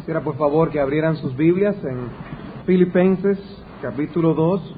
Quisiera por favor que abrieran sus Biblias en Filipenses capítulo 2.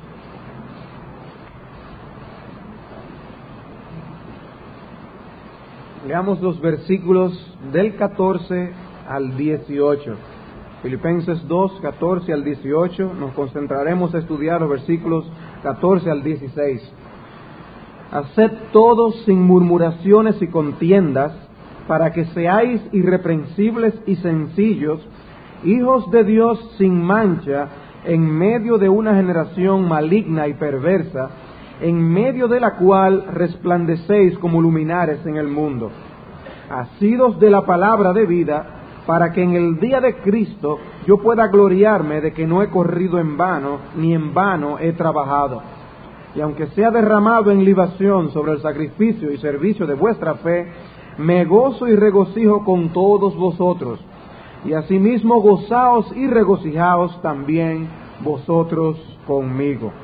Leamos los versículos del 14 al 18. Filipenses 2, 14 al 18. Nos concentraremos a estudiar los versículos 14 al 16. Haced todo sin murmuraciones y contiendas, para que seáis irreprensibles y sencillos, hijos de Dios sin mancha, en medio de una generación maligna y perversa, en medio de la cual resplandecéis como luminares en el mundo, asidos de la palabra de vida, para que en el día de Cristo yo pueda gloriarme de que no he corrido en vano, ni en vano he trabajado. Y aunque sea derramado en libación sobre el sacrificio y servicio de vuestra fe, me gozo y regocijo con todos vosotros, y asimismo gozaos y regocijaos también vosotros conmigo.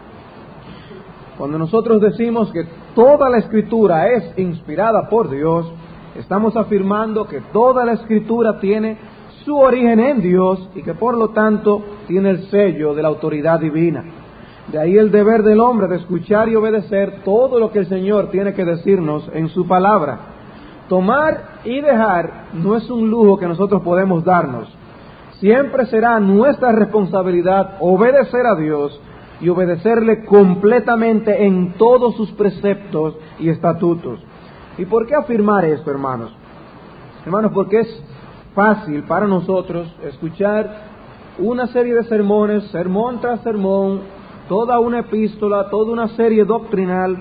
Cuando nosotros decimos que toda la Escritura es inspirada por Dios, estamos afirmando que toda la Escritura tiene su origen en Dios y que por lo tanto tiene el sello de la autoridad divina. De ahí el deber del hombre de escuchar y obedecer todo lo que el Señor tiene que decirnos en su palabra. Tomar y dejar no es un lujo que nosotros podemos darnos. Siempre será nuestra responsabilidad obedecer a Dios y obedecerle completamente en todos sus preceptos y estatutos. ¿Y por qué afirmar esto, hermanos? Hermanos, porque es fácil para nosotros escuchar una serie de sermones, sermón tras sermón, toda una epístola, toda una serie doctrinal,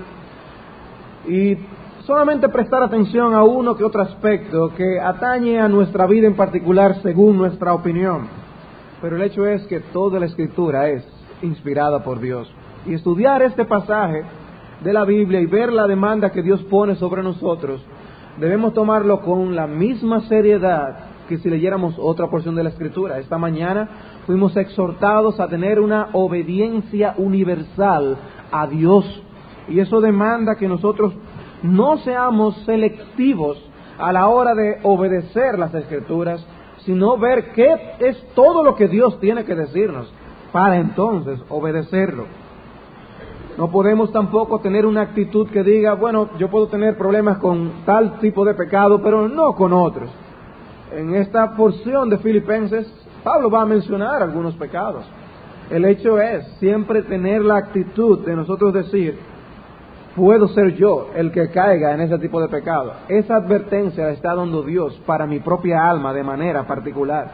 y solamente prestar atención a uno que otro aspecto que atañe a nuestra vida en particular según nuestra opinión. Pero el hecho es que toda la Escritura es inspirada por Dios. Y estudiar este pasaje de la Biblia y ver la demanda que Dios pone sobre nosotros, debemos tomarlo con la misma seriedad que si leyéramos otra porción de la Escritura. Esta mañana fuimos exhortados a tener una obediencia universal a Dios, y eso demanda que nosotros no seamos selectivos a la hora de obedecer las Escrituras, sino ver qué es todo lo que Dios tiene que decirnos para entonces obedecerlo. No podemos tampoco tener una actitud que diga, bueno, yo puedo tener problemas con tal tipo de pecado, pero no con otros. En esta porción de Filipenses, Pablo va a mencionar algunos pecados. El hecho es siempre tener la actitud de nosotros decir, puedo ser yo el que caiga en ese tipo de pecado. Esa advertencia la está dando Dios para mi propia alma de manera particular.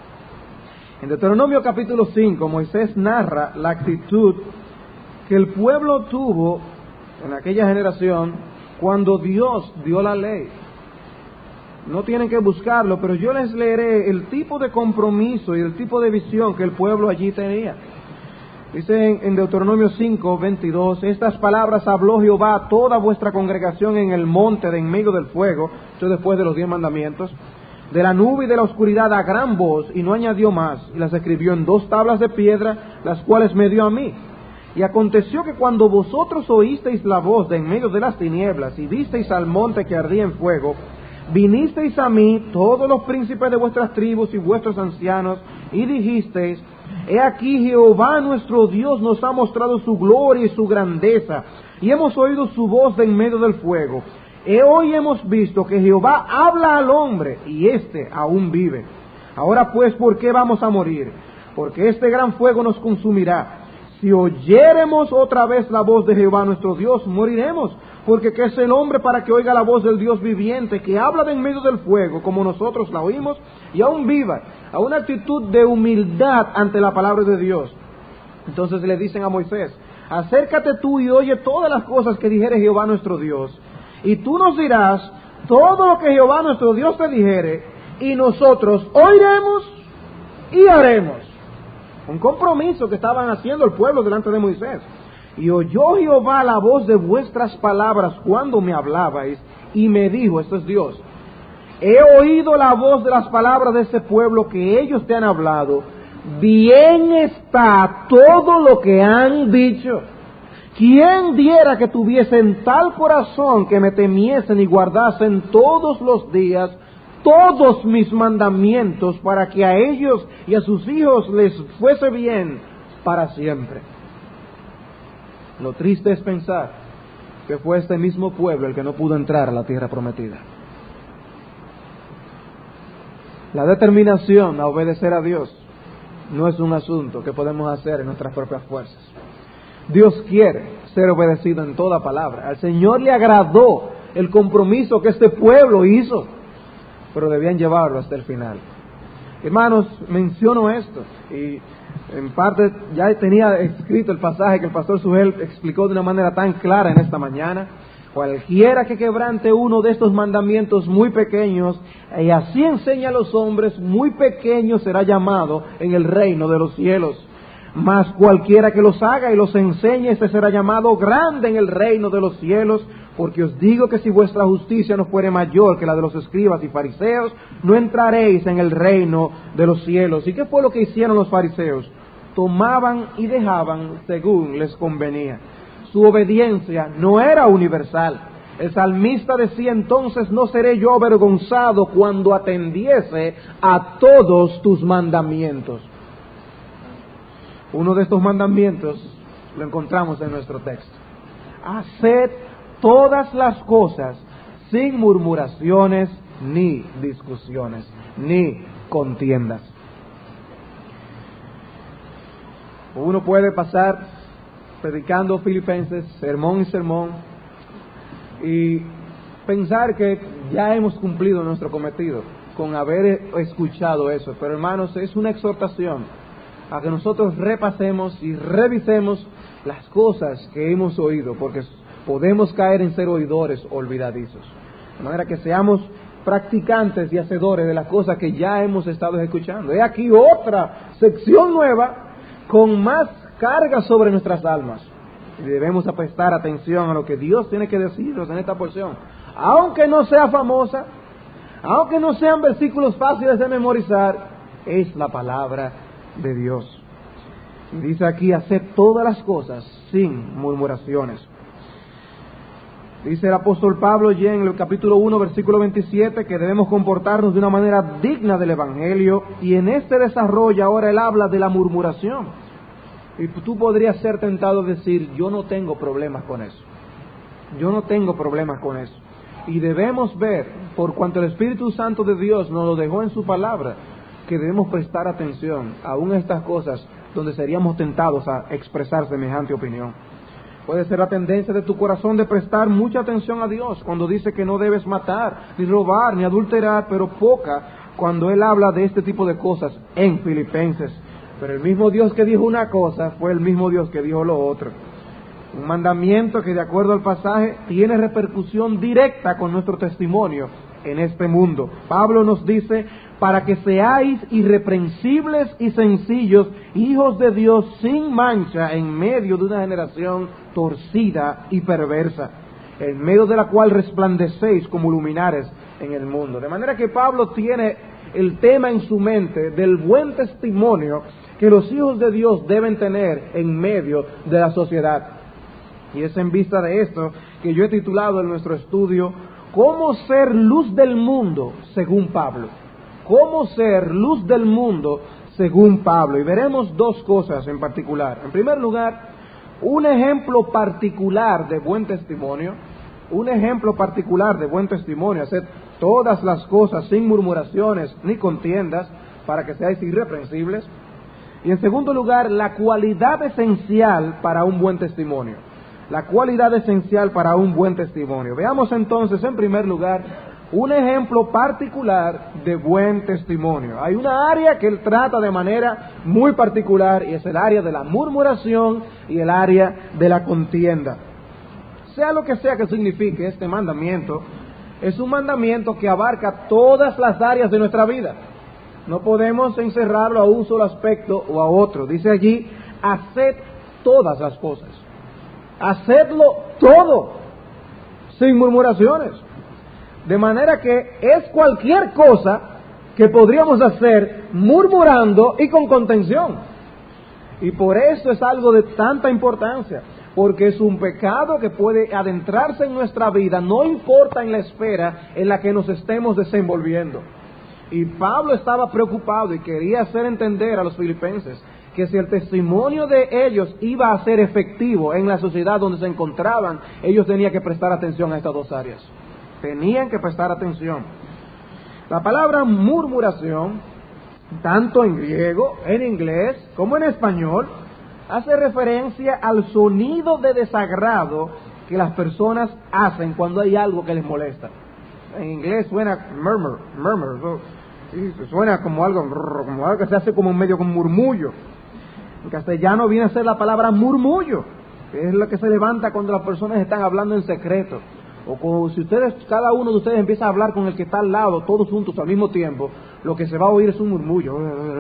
En Deuteronomio capítulo 5, Moisés narra la actitud que el pueblo tuvo en aquella generación cuando Dios dio la ley. No tienen que buscarlo, pero yo les leeré el tipo de compromiso y el tipo de visión que el pueblo allí tenía. Dice en Deuteronomio 5, 22, estas palabras habló Jehová a toda vuestra congregación en el monte de en medio del fuego, esto después de los 10 mandamientos, de la nube y de la oscuridad a gran voz, y no añadió más, y las escribió en 2 tablas de piedra, las cuales me dio a mí. Y aconteció que cuando vosotros oísteis la voz de en medio de las tinieblas, y visteis al monte que ardía en fuego, vinisteis a mí, todos los príncipes de vuestras tribus y vuestros ancianos, y dijisteis, he aquí Jehová nuestro Dios nos ha mostrado su gloria y su grandeza, y hemos oído su voz de en medio del fuego. Hoy hemos visto que Jehová habla al hombre, y éste aún vive. Ahora pues, ¿por qué vamos a morir? Porque este gran fuego nos consumirá. Si oyéremos otra vez la voz de Jehová nuestro Dios, moriremos, porque ¿qué es el hombre para que oiga la voz del Dios viviente, que habla de en medio del fuego, como nosotros la oímos, y aún viva? A una actitud de humildad ante la palabra de Dios. Entonces le dicen a Moisés, acércate tú y oye todas las cosas que dijere Jehová nuestro Dios, y tú nos dirás todo lo que Jehová nuestro Dios te dijere, y nosotros oiremos y haremos. Un compromiso que estaban haciendo el pueblo delante de Moisés. Y oyó Jehová la voz de vuestras palabras cuando me hablabais, y me dijo, esto es Dios, he oído la voz de las palabras de ese pueblo que ellos te han hablado, bien está todo lo que han dicho. ¿Quién diera que tuviesen tal corazón que me temiesen y guardasen todos los días todos mis mandamientos para que a ellos y a sus hijos les fuese bien para siempre. Lo triste es pensar que fue este mismo pueblo el que no pudo entrar a la tierra prometida. La determinación a obedecer a Dios no es un asunto que podemos hacer en nuestras propias fuerzas. Dios quiere ser obedecido en toda palabra. Al Señor le agradó el compromiso que este pueblo hizo, pero debían llevarlo hasta el final. Hermanos, menciono esto y en parte ya tenía escrito el pasaje que el pastor Sugel explicó de una manera tan clara en esta mañana. Cualquiera que quebrante uno de estos mandamientos muy pequeños, y así enseña a los hombres, muy pequeño será llamado en el reino de los cielos. Mas cualquiera que los haga y los enseñe, este será llamado grande en el reino de los cielos. Porque os digo que si vuestra justicia no fuere mayor que la de los escribas y fariseos, no entraréis en el reino de los cielos. ¿Y qué fue lo que hicieron los fariseos? Tomaban y dejaban según les convenía. Su obediencia no era universal. El salmista decía entonces: no seré yo avergonzado cuando atendiese a todos tus mandamientos. Uno de estos mandamientos lo encontramos en nuestro texto. Haced todas las cosas sin murmuraciones, ni discusiones, ni contiendas. Uno puede pasar predicando Filipenses, sermón y sermón, y pensar que ya hemos cumplido nuestro cometido con haber escuchado eso. Pero hermanos, es una exhortación a que nosotros repasemos y revisemos las cosas que hemos oído, porque podemos caer en ser oidores olvidadizos. De manera que seamos practicantes y hacedores de las cosas que ya hemos estado escuchando. He aquí otra sección nueva con más carga sobre nuestras almas. Y debemos prestar atención a lo que Dios tiene que decirnos en esta porción. Aunque no sea famosa, aunque no sean versículos fáciles de memorizar, es la palabra de Dios. Y dice aquí: haced todas las cosas sin murmuraciones. Dice el apóstol Pablo ya en el capítulo 1, versículo 27, que debemos comportarnos de una manera digna del Evangelio, y en este desarrollo ahora él habla de la murmuración. Y tú podrías ser tentado a decir: yo no tengo problemas con eso. Yo no tengo problemas con eso. Y debemos ver, por cuanto el Espíritu Santo de Dios nos lo dejó en su palabra, que debemos prestar atención aún a estas cosas donde seríamos tentados a expresar semejante opinión. Puede ser la tendencia de tu corazón de prestar mucha atención a Dios cuando dice que no debes matar, ni robar, ni adulterar, pero poca cuando Él habla de este tipo de cosas en Filipenses. Pero el mismo Dios que dijo una cosa fue el mismo Dios que dijo lo otro. Un mandamiento que, de acuerdo al pasaje, tiene repercusión directa con nuestro testimonio en este mundo. Pablo nos dice: para que seáis irreprensibles y sencillos, hijos de Dios sin mancha, en medio de una generación torcida y perversa, en medio de la cual resplandecéis como luminares en el mundo. De manera que Pablo tiene el tema en su mente del buen testimonio que los hijos de Dios deben tener en medio de la sociedad. Y es en vista de esto que yo he titulado en nuestro estudio: ¿cómo ser luz del mundo según Pablo? ¿Cómo ser luz del mundo según Pablo? Y veremos dos cosas en particular. En primer lugar, un ejemplo particular de buen testimonio. Un ejemplo particular de buen testimonio: hacer todas las cosas sin murmuraciones ni contiendas, para que seáis irreprensibles. Y en segundo lugar, la cualidad esencial para un buen testimonio. La cualidad esencial para un buen testimonio. Veamos entonces, en primer lugar, un ejemplo particular de buen testimonio. Hay una área que él trata de manera muy particular, y es el área de la murmuración y el área de la contienda. Sea lo que sea que signifique este mandamiento, es un mandamiento que abarca todas las áreas de nuestra vida. No podemos encerrarlo a un solo aspecto o a otro. Dice allí: haced todas las cosas. Hacedlo todo, sin murmuraciones. De manera que es cualquier cosa que podríamos hacer murmurando y con contención. Y por eso es algo de tanta importancia. porque es un pecado que puede adentrarse en nuestra vida, no importa en la esfera en la que nos estemos desenvolviendo. Y Pablo estaba preocupado y quería hacer entender a los filipenses que si el testimonio de ellos iba a ser efectivo en la sociedad donde se encontraban, ellos tenían que prestar atención a estas dos áreas. Tenían que prestar atención. La palabra murmuración, tanto en griego, en inglés, como en español, hace referencia al sonido de desagrado que las personas hacen cuando hay algo que les molesta. En inglés suena murmur, sí, suena como algo que se hace como medio con murmullo. En castellano viene a ser la palabra murmullo, que es lo que se levanta cuando las personas están hablando en secreto. O como si cada uno de ustedes empieza a hablar con el que está al lado, todos juntos al mismo tiempo, lo que se va a oír es un murmullo.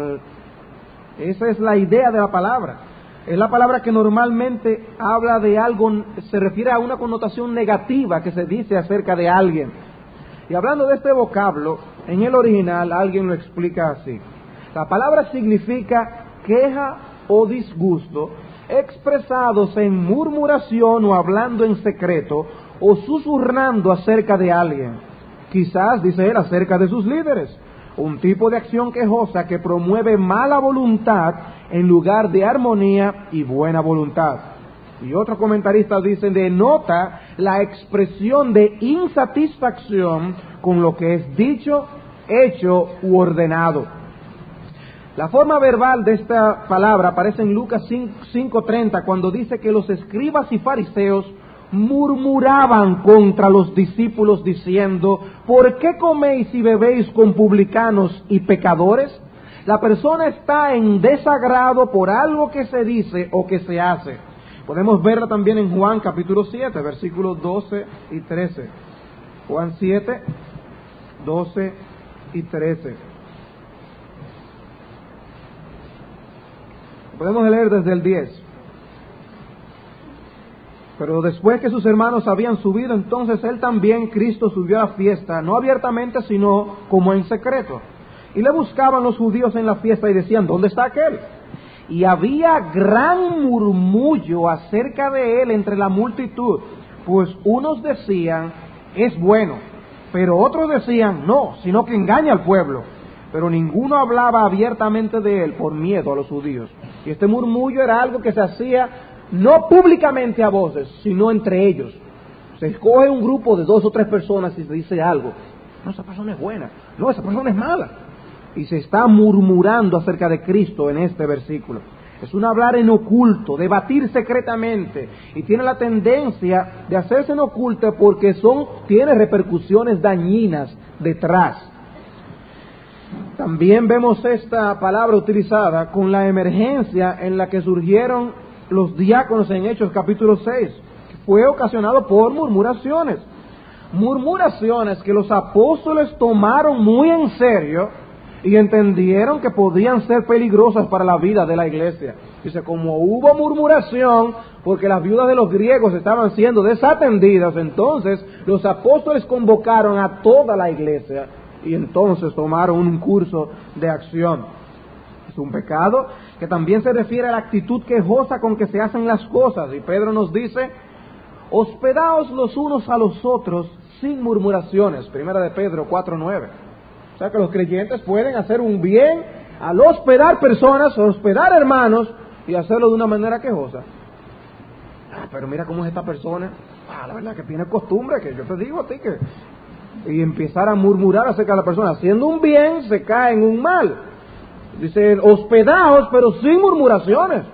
Esa es la idea de la palabra. Es la palabra que normalmente habla de algo, se refiere a una connotación negativa que se dice acerca de alguien. Y hablando de este vocablo, en el original alguien lo explica así. La palabra significa queja o disgusto, expresados en murmuración o hablando en secreto, o susurrando acerca de alguien. Quizás, dice él, acerca de sus líderes. Un tipo de acción quejosa que promueve mala voluntad en lugar de armonía y buena voluntad. Y otros comentaristas dicen, denota la expresión de insatisfacción con lo que es dicho, hecho u ordenado. La forma verbal de esta palabra aparece en Lucas 5:30, cuando dice que los escribas y fariseos murmuraban contra los discípulos diciendo, ¿por qué coméis y bebéis con publicanos y pecadores? La persona está en desagrado por algo que se dice o que se hace. Podemos verla también en Juan capítulo 7, versículos 12 y 13. Juan 7, 12 y 13. Podemos leer desde el 10. Pero después que sus hermanos habían subido, entonces él también, Cristo, subió a la fiesta, no abiertamente, sino como en secreto. Y le buscaban los judíos en la fiesta y decían, ¿dónde está aquel? Y había gran murmullo acerca de él entre la multitud, pues unos decían, es bueno, pero otros decían, no, sino que engaña al pueblo. Pero ninguno hablaba abiertamente de él por miedo a los judíos. Y este murmullo era algo que se hacía no públicamente a voces, sino entre ellos. Se escoge un grupo de 2 o 3 personas y se dice algo. No, esa persona es buena. No, esa persona es mala. Y se está murmurando acerca de Cristo en este versículo. Es un hablar en oculto, debatir secretamente. Y tiene la tendencia de hacerse en oculto porque tiene repercusiones dañinas detrás. También vemos esta palabra utilizada con la emergencia en la que surgieron los diáconos en Hechos capítulo 6, que fue ocasionado por murmuraciones. Murmuraciones que los apóstoles tomaron muy en serio y entendieron que podían ser peligrosas para la vida de la iglesia. Dice, como hubo murmuración, porque las viudas de los griegos estaban siendo desatendidas, entonces los apóstoles convocaron a toda la iglesia y entonces tomaron un curso de acción. Es un pecado que también se refiere a la actitud quejosa con que se hacen las cosas. Y Pedro nos dice, hospedaos los unos a los otros sin murmuraciones. Primera de Pedro 4:9. O sea que los creyentes pueden hacer un bien al hospedar personas, hospedar hermanos, y hacerlo de una manera quejosa. Pero mira cómo es esta persona. La verdad que tiene costumbre, que yo te digo a ti que... Y empezar a murmurar acerca de la persona. Haciendo un bien, se cae en un mal. Dice, hospedaos, pero sin murmuraciones.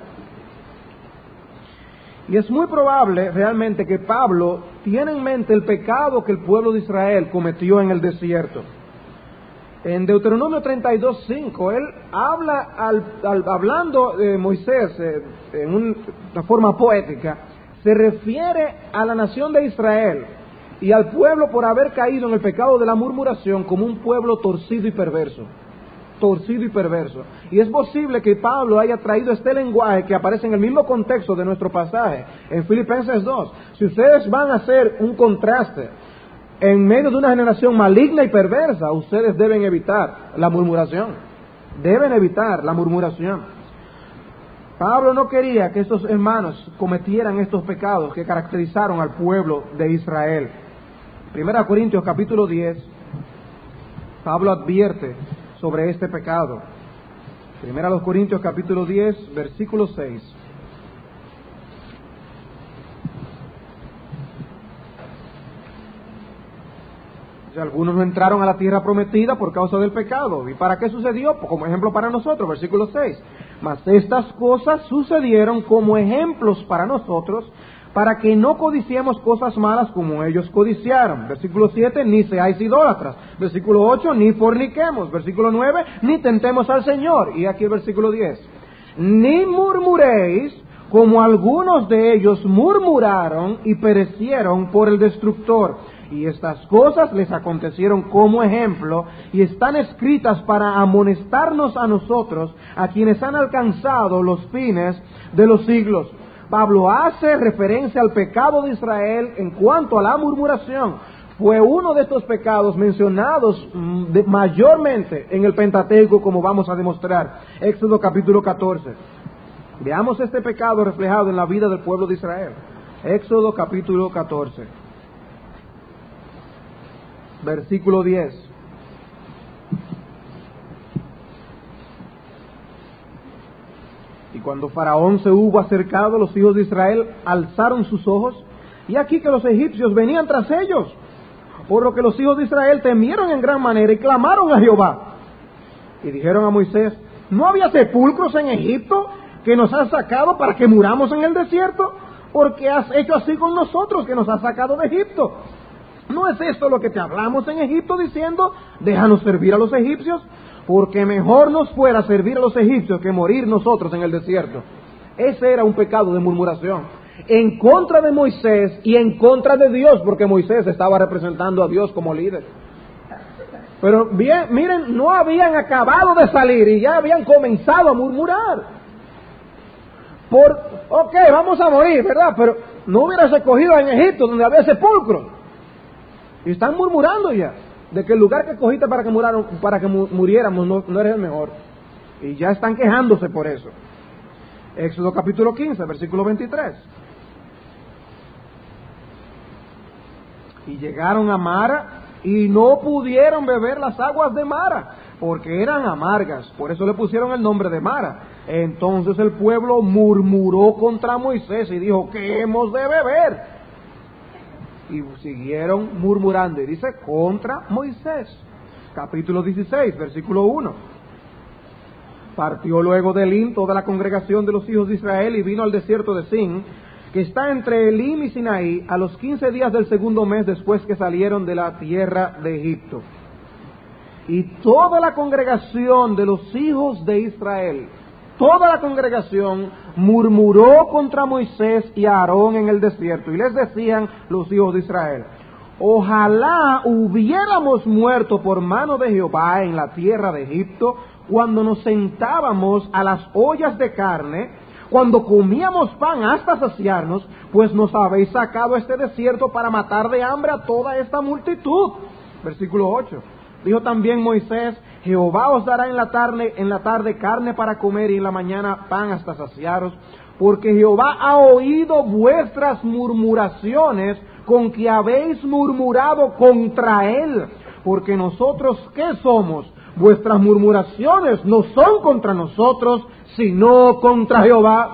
Y es muy probable realmente que Pablo tiene en mente el pecado que el pueblo de Israel cometió en el desierto. En Deuteronomio 32:5, él habla, hablando de Moisés en una forma poética, se refiere a la nación de Israel y al pueblo por haber caído en el pecado de la murmuración como un pueblo torcido y perverso. Torcido y perverso. Y es posible que Pablo haya traído este lenguaje que aparece en el mismo contexto de nuestro pasaje, en Filipenses 2. Si ustedes van a hacer un contraste en medio de una generación maligna y perversa, ustedes deben evitar la murmuración. Deben evitar la murmuración. Pablo no quería que estos hermanos cometieran estos pecados que caracterizaron al pueblo de Israel. 1 Corintios capítulo 10, Pablo advierte sobre este pecado. 1 Corintios capítulo 10, versículo 6. Algunos no entraron a la tierra prometida por causa del pecado. ¿Y para qué sucedió? Como ejemplo para nosotros, versículo 6. Mas estas cosas sucedieron como ejemplos para nosotros, para que no codiciemos cosas malas como ellos codiciaron. Versículo 7, ni seáis idólatras. Versículo 8, ni forniquemos. Versículo 9, ni tentemos al Señor. Y aquí el versículo 10. Ni murmuréis, como algunos de ellos murmuraron y perecieron por el destructor. Y estas cosas les acontecieron como ejemplo y están escritas para amonestarnos a nosotros, a quienes han alcanzado los fines de los siglos. Pablo hace referencia al pecado de Israel en cuanto a la murmuración. Fue uno de estos pecados mencionados mayormente en el Pentateuco, como vamos a demostrar. Éxodo capítulo 14. Veamos este pecado reflejado en la vida del pueblo de Israel. Éxodo capítulo 14. Versículo 10. Y cuando Faraón se hubo acercado, los hijos de Israel alzaron sus ojos, y aquí que los egipcios venían tras ellos, por lo que los hijos de Israel temieron en gran manera y clamaron a Jehová. Y dijeron a Moisés: ¿no había sepulcros en Egipto que nos has sacado para que muramos en el desierto? ¿Por qué has hecho así con nosotros que nos has sacado de Egipto? ¿No es esto lo que te hablamos en Egipto diciendo: déjanos servir a los egipcios? Porque mejor nos fuera servir a los egipcios que morir nosotros en el desierto. Ese era un pecado de murmuración en contra de Moisés y en contra de Dios, porque Moisés estaba representando a Dios como líder. Pero bien, miren, no habían acabado de salir y ya habían comenzado a murmurar. Ok, vamos a morir, ¿verdad? Pero no hubieras escogido en Egipto donde había sepulcros. Y están murmurando ya de que el lugar que cogiste para que muriéramos no era el mejor. Y ya están quejándose por eso. Éxodo capítulo 15, versículo 23. Y llegaron a Mara y no pudieron beber las aguas de Mara, porque eran amargas. Por eso le pusieron el nombre de Mara. Entonces el pueblo murmuró contra Moisés y dijo: ¿qué hemos de beber? Y siguieron murmurando, y dice: contra Moisés. Capítulo 16, versículo 1. Partió luego de Elim toda la congregación de los hijos de Israel y vino al desierto de Sin, que está entre Elim y Sinaí, a los 15 días del segundo mes después que salieron de la tierra de Egipto. Y toda la congregación de los hijos de Israel, toda la congregación murmuró contra Moisés y Aarón en el desierto, y les decían los hijos de Israel: ojalá hubiéramos muerto por mano de Jehová en la tierra de Egipto, cuando nos sentábamos a las ollas de carne, cuando comíamos pan hasta saciarnos, pues nos habéis sacado a este desierto para matar de hambre a toda esta multitud. Versículo 8. Dijo también Moisés: Jehová os dará en la tarde carne para comer, y en la mañana pan hasta saciaros, porque Jehová ha oído vuestras murmuraciones con que habéis murmurado contra él. Porque nosotros, ¿qué somos? Vuestras murmuraciones no son contra nosotros, sino contra Jehová.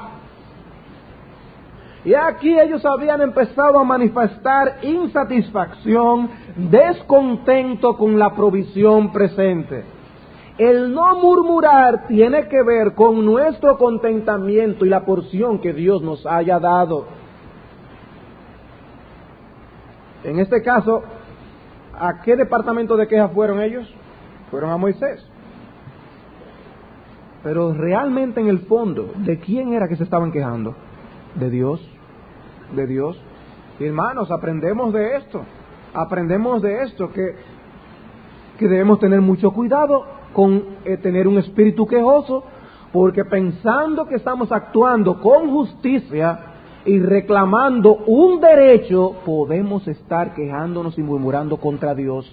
Y aquí ellos habían empezado a manifestar insatisfacción, descontento con la provisión presente. El no murmurar tiene que ver con nuestro contentamiento y la porción que Dios nos haya dado. En este caso, ¿a qué departamento de queja fueron ellos? Fueron a Moisés. Pero realmente en el fondo, ¿de quién era que se estaban quejando? De Dios. De Dios. Y hermanos, aprendemos de esto, que debemos tener mucho cuidado con tener un espíritu quejoso, porque pensando que estamos actuando con justicia y reclamando un derecho, podemos estar quejándonos y murmurando contra Dios.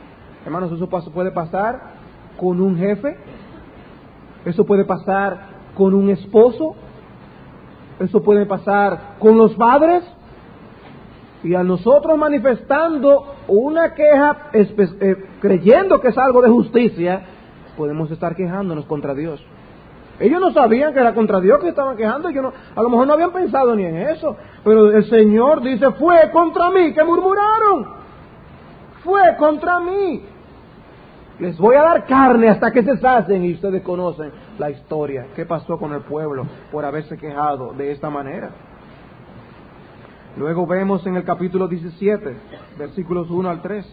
Hermanos, eso puede pasar con un jefe, eso puede pasar con un esposo, eso puede pasar con los padres, y a nosotros manifestando una queja, creyendo que es algo de justicia, podemos estar quejándonos contra Dios. Ellos no sabían que era contra Dios que estaban quejando, a lo mejor no habían pensado ni en eso, pero el Señor dice, fue contra mí que murmuraron, fue contra mí. Les voy a dar carne hasta que se sacien, y ustedes conocen la historia, qué pasó con el pueblo por haberse quejado de esta manera. Luego vemos en el capítulo 17, versículos 1 al 3.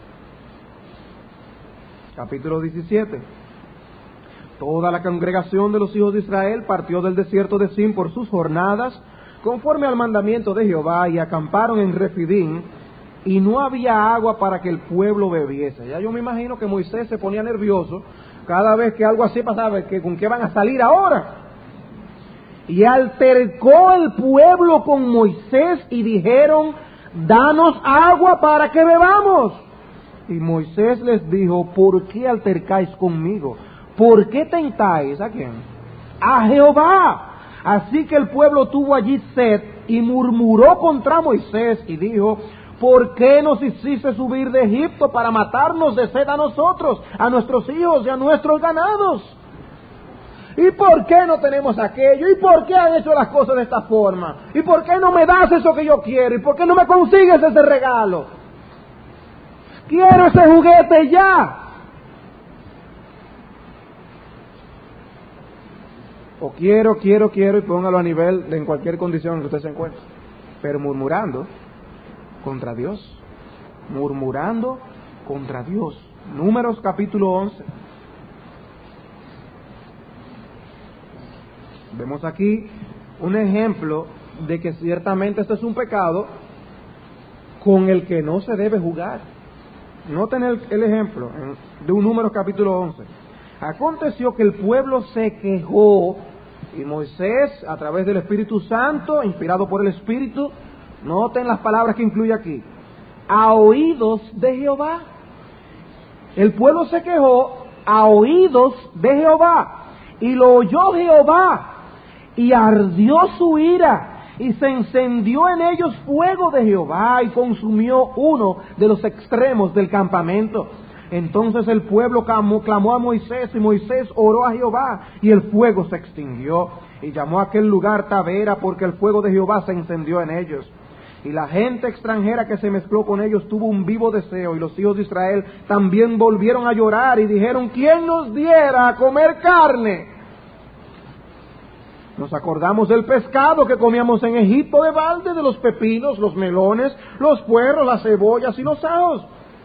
Capítulo 17. Toda la congregación de los hijos de Israel partió del desierto de Sin por sus jornadas, conforme al mandamiento de Jehová, y acamparon en Refidim, y no había agua para que el pueblo bebiese. Ya yo me imagino que Moisés se ponía nervioso cada vez que algo así pasaba, que con qué van a salir ahora. Y altercó el pueblo con Moisés y dijeron, danos agua para que bebamos. Y Moisés les dijo, ¿por qué altercáis conmigo? ¿Por qué tentáis a quién? A Jehová. Así que el pueblo tuvo allí sed y murmuró contra Moisés y dijo, ¿por qué nos hiciste subir de Egipto para matarnos de sed a nosotros, a nuestros hijos y a nuestros ganados? ¿Y por qué no tenemos aquello? ¿Y por qué han hecho las cosas de esta forma? ¿Y por qué no me das eso que yo quiero? ¿Y por qué no me consigues ese regalo? Quiero ese juguete ya. O quiero, y póngalo a nivel de en cualquier condición en que usted se encuentre. Pero murmurando contra Dios. Murmurando contra Dios. Números capítulo 11. Vemos aquí un ejemplo de que ciertamente este es un pecado con el que no se debe jugar. Noten el ejemplo de un Números capítulo 11. Aconteció que el pueblo se quejó y Moisés, a través del Espíritu Santo, inspirado por el Espíritu, noten las palabras que incluye aquí, a oídos de Jehová. El pueblo se quejó a oídos de Jehová, y lo oyó Jehová, y ardió su ira, y se encendió en ellos fuego de Jehová, y consumió uno de los extremos del campamento. Entonces el pueblo clamó a Moisés, y Moisés oró a Jehová, y el fuego se extinguió, y llamó a aquel lugar Tabera, porque el fuego de Jehová se encendió en ellos. Y la gente extranjera que se mezcló con ellos tuvo un vivo deseo, y los hijos de Israel también volvieron a llorar, y dijeron, ¿quién nos diera a comer carne? Nos acordamos del pescado que comíamos en Egipto de balde, de los pepinos, los melones, los puerros, las cebollas y los ajos.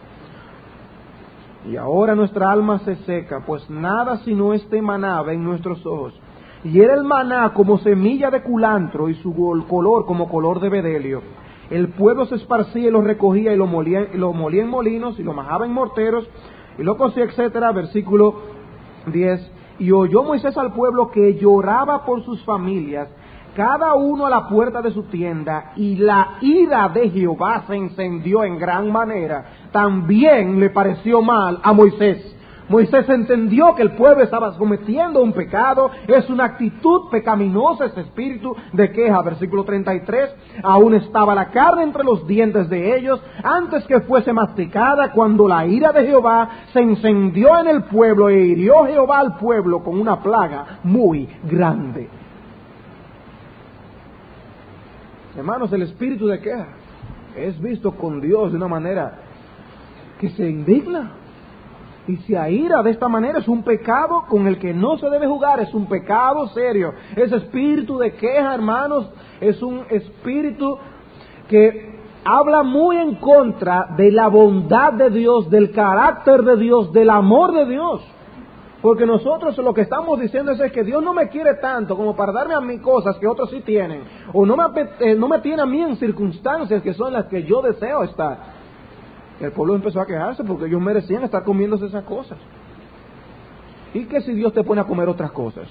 Y ahora nuestra alma se seca, pues nada sino este maná ve en nuestros ojos. Y era el maná como semilla de culantro, y su color como color de bedelio. El pueblo se esparcía y lo recogía, y lo molía en molinos, y lo majaba en morteros, y lo cocía, etcétera. Versículo 10. Y oyó Moisés al pueblo que lloraba por sus familias, cada uno a la puerta de su tienda, y la ira de Jehová se encendió en gran manera. También le pareció mal a Moisés. Moisés entendió que el pueblo estaba cometiendo un pecado, es una actitud pecaminosa, ese espíritu de queja. Versículo 33, aún estaba la carne entre los dientes de ellos, antes que fuese masticada, cuando la ira de Jehová se encendió en el pueblo, e hirió Jehová al pueblo con una plaga muy grande. Hermanos, el espíritu de queja es visto con Dios de una manera que se indigna y se aira de esta manera. Es un pecado con el que no se debe jugar, es un pecado serio. Ese espíritu de queja, hermanos, es un espíritu que habla muy en contra de la bondad de Dios, del carácter de Dios, del amor de Dios. Porque nosotros lo que estamos diciendo es que Dios no me quiere tanto como para darme a mí cosas que otros sí tienen, o no me tiene a mí en circunstancias que son las que yo deseo estar. El pueblo empezó a quejarse porque ellos merecían estar comiéndose esas cosas. ¿Y qué si Dios te pone a comer otras cosas?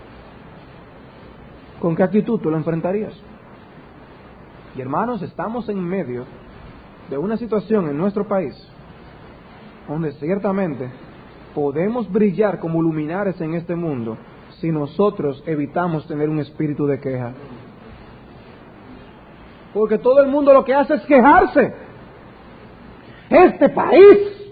¿Con qué actitud tú lo enfrentarías? Y hermanos, estamos en medio de una situación en nuestro país donde ciertamente podemos brillar como luminares en este mundo si nosotros evitamos tener un espíritu de queja. Porque todo el mundo lo que hace es quejarse. Este país.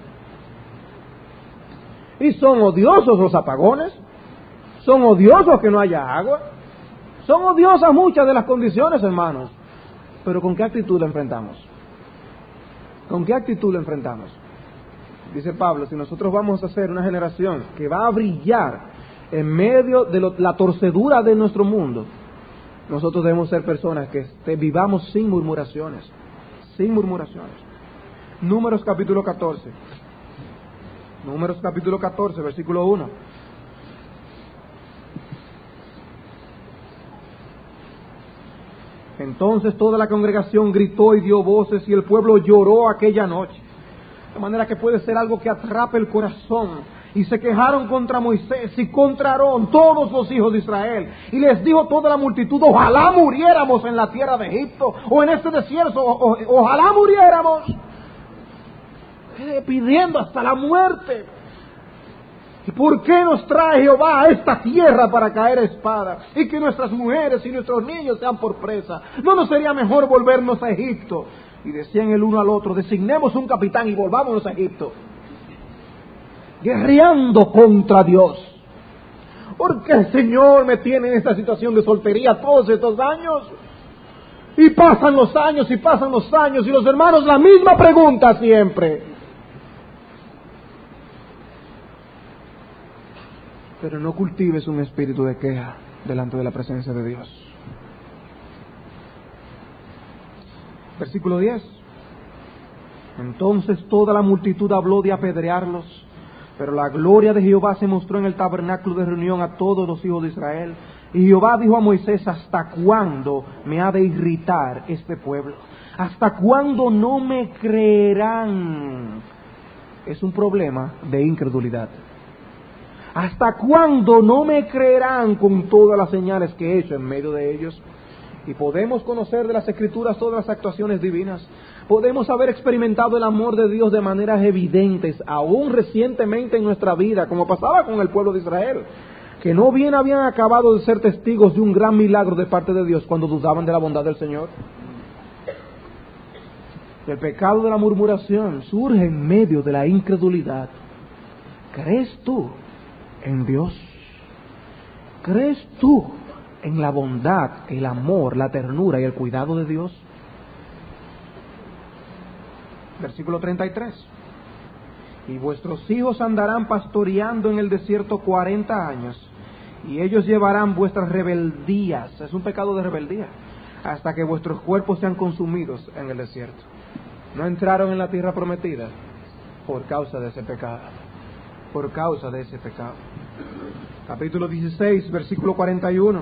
Y son odiosos los apagones. Son odiosos que no haya agua. Son odiosas muchas de las condiciones, hermanos. Pero ¿con qué actitud la enfrentamos? ¿Con qué actitud la enfrentamos? Dice Pablo, si nosotros vamos a ser una generación que va a brillar en medio de la torcedura de nuestro mundo, nosotros debemos ser personas que vivamos sin murmuraciones. Sin murmuraciones. Números capítulo 14. Números capítulo 14, versículo 1. Entonces toda la congregación gritó y dio voces y el pueblo lloró aquella noche. De manera que puede ser algo que atrape el corazón. Y se quejaron contra Moisés y contra Aarón, todos los hijos de Israel. Y les dijo toda la multitud, ojalá muriéramos en la tierra de Egipto o en este desierto, ojalá muriéramos. Pidiendo hasta la muerte. ¿Y por qué nos trae Jehová a esta tierra para caer a espada? Y que nuestras mujeres y nuestros niños sean por presa. ¿No nos sería mejor volvernos a Egipto? Y decían el uno al otro, designemos un capitán y volvámonos a Egipto. Guerreando contra Dios. ¿Por qué el Señor me tiene en esta situación de soltería todos estos años? Y pasan los años y pasan los años y los hermanos la misma pregunta siempre. Pero no cultives un espíritu de queja delante de la presencia de Dios. Versículo 10. Entonces toda la multitud habló de apedrearlos, pero la gloria de Jehová se mostró en el tabernáculo de reunión a todos los hijos de Israel. Y Jehová dijo a Moisés, ¿hasta cuándo me ha de irritar este pueblo? ¿Hasta cuándo no me creerán? Es un problema de incredulidad. ¿Hasta cuándo no me creerán con todas las señales que he hecho en medio de ellos? Y podemos conocer de las Escrituras todas las actuaciones divinas. Podemos haber experimentado el amor de Dios de maneras evidentes, aún recientemente en nuestra vida, como pasaba con el pueblo de Israel, que no bien habían acabado de ser testigos de un gran milagro de parte de Dios cuando dudaban de la bondad del Señor. El pecado de la murmuración surge en medio de la incredulidad. ¿Crees tú en Dios? ¿Crees tú en la bondad, el amor, la ternura y el cuidado de Dios? Versículo 33. Y vuestros hijos andarán pastoreando en el desierto 40 años, y ellos llevarán vuestras rebeldías, es un pecado de rebeldía, hasta que vuestros cuerpos sean consumidos en el desierto. No entraron en la tierra prometida por causa de ese pecado. Por causa de ese pecado. Capítulo 16, versículo 41.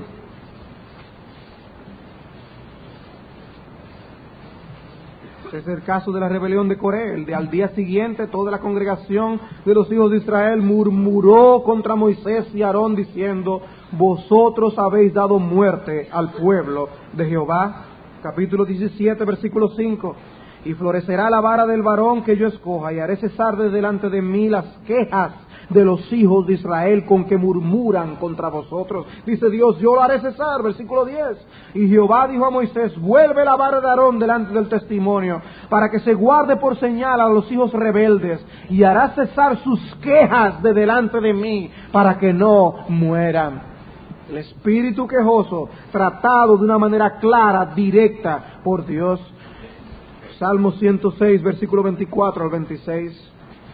Este es el caso de la rebelión de Coré. El de al día siguiente toda la congregación de los hijos de Israel murmuró contra Moisés y Aarón diciendo, vosotros habéis dado muerte al pueblo de Jehová. Capítulo 17, versículo 5. Y florecerá la vara del varón que yo escoja, y haré cesar de delante de mí las quejas de los hijos de Israel con que murmuran contra vosotros. Dice Dios, yo lo haré cesar. Versículo 10. Y Jehová dijo a Moisés, vuelve la vara de Aarón delante del testimonio, para que se guarde por señal a los hijos rebeldes, y hará cesar sus quejas de delante de mí, para que no mueran. El espíritu quejoso, tratado de una manera clara, directa por Dios. Salmo 106, versículo 24 al 26.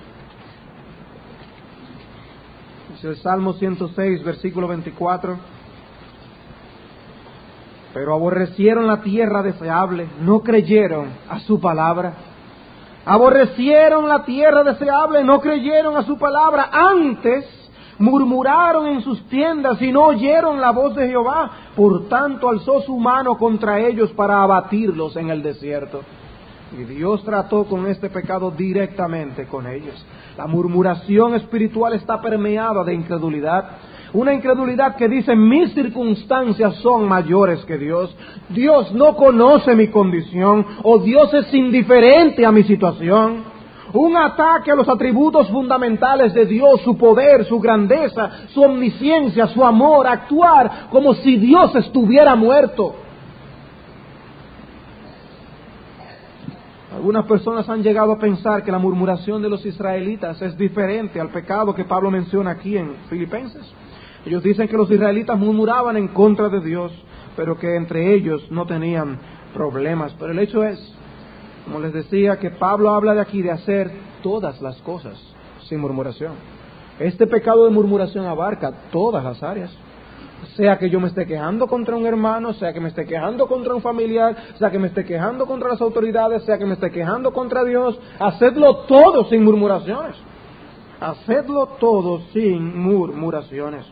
Dice el Salmo 106, versículo 24. Pero aborrecieron la tierra deseable, no creyeron a su palabra. Aborrecieron la tierra deseable, no creyeron a su palabra. Antes murmuraron en sus tiendas y no oyeron la voz de Jehová. Por tanto alzó su mano contra ellos para abatirlos en el desierto. Y Dios trató con este pecado directamente con ellos. La murmuración espiritual está permeada de incredulidad. Una incredulidad que dice, mis circunstancias son mayores que Dios. Dios no conoce mi condición, o Dios es indiferente a mi situación, un ataque a los atributos fundamentales de Dios, su poder, su grandeza, su omnisciencia, su amor, actuar como si Dios estuviera muerto. Algunas personas han llegado a pensar que la murmuración de los israelitas es diferente al pecado que Pablo menciona aquí en Filipenses. Ellos dicen que los israelitas murmuraban en contra de Dios, pero que entre ellos no tenían problemas. Pero el hecho es, como les decía, que Pablo habla de aquí de hacer todas las cosas sin murmuración. Este pecado de murmuración abarca todas las áreas. Sea que yo me esté quejando contra un hermano, sea que me esté quejando contra un familiar, sea que me esté quejando contra las autoridades, sea que me esté quejando contra Dios, hacedlo todo sin murmuraciones. Hacedlo todo sin murmuraciones.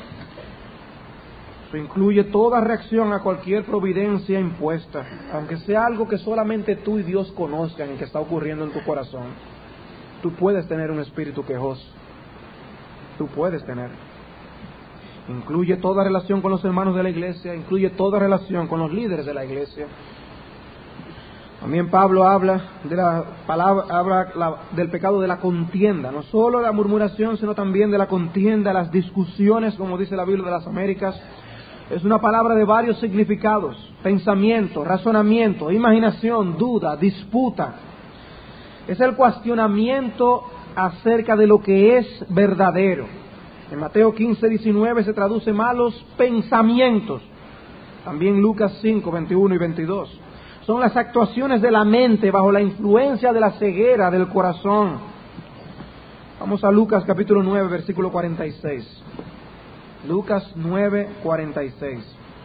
Eso incluye toda reacción a cualquier providencia impuesta, aunque sea algo que solamente tú y Dios conozcan y que está ocurriendo en tu corazón. Tú puedes tener un espíritu quejoso. Tú puedes tener. Incluye toda relación con los hermanos de la iglesia, incluye toda relación con los líderes de la iglesia. También Pablo habla del pecado de la contienda, no solo la murmuración, sino también de la contienda, las discusiones, como dice la Biblia de las Américas. Es una palabra de varios significados: pensamiento, razonamiento, imaginación, duda, disputa. Es el cuestionamiento acerca de lo que es verdadero. En Mateo 15:19 se traduce malos pensamientos. También Lucas 5:21 y 22. Son las actuaciones de la mente bajo la influencia de la ceguera del corazón. Vamos a Lucas capítulo 9, versículo 46. Lucas 9:46.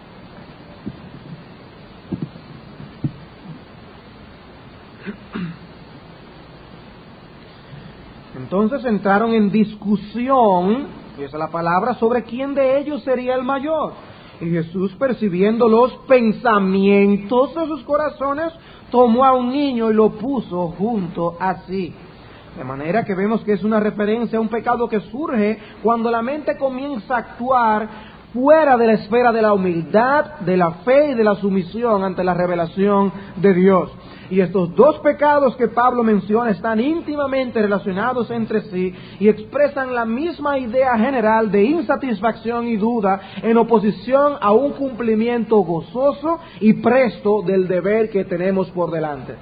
Entonces entraron en discusión, y esa es la palabra, sobre quién de ellos sería el mayor. Y Jesús, percibiendo los pensamientos de sus corazones, tomó a un niño y lo puso junto a sí. De manera que vemos que es una referencia a un pecado que surge cuando la mente comienza a actuar fuera de la esfera de la humildad, de la fe y de la sumisión ante la revelación de Dios. Y estos dos pecados que Pablo menciona están íntimamente relacionados entre sí y expresan la misma idea general de insatisfacción y duda en oposición a un cumplimiento gozoso y presto del deber que tenemos por delante.